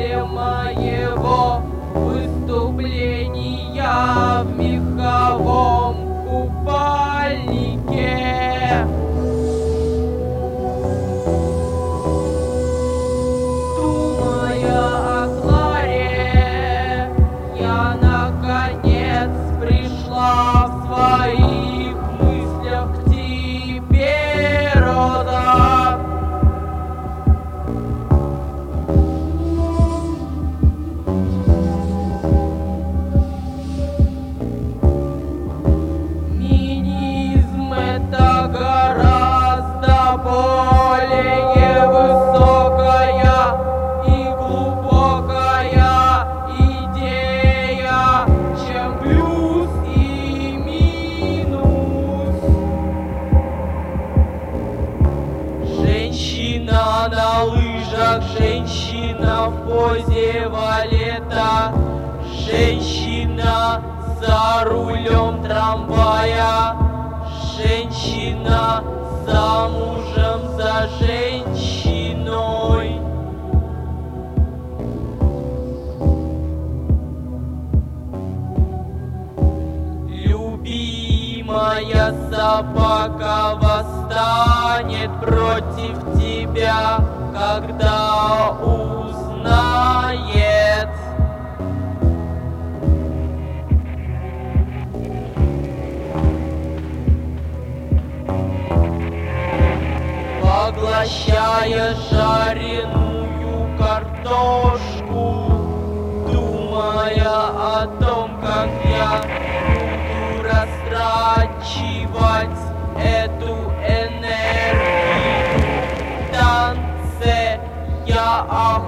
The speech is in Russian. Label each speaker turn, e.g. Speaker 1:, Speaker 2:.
Speaker 1: после моего выступления в меховом купальнике. Думая о Кларе, я наконец пришла в своих мыслях к тебе, Роза. Феминизм — это гораздо более высокая и глубокая идея, чем плюс и минус. Женщина на лыжах, женщина в позе валета, женщина за рулем трамвая, женщина замужем за женщиной. Любимая собака восстанет против тебя, когда узнает. Поглощая жареную картошку, думая о том, как я буду растрачивать эту энергию в танце, я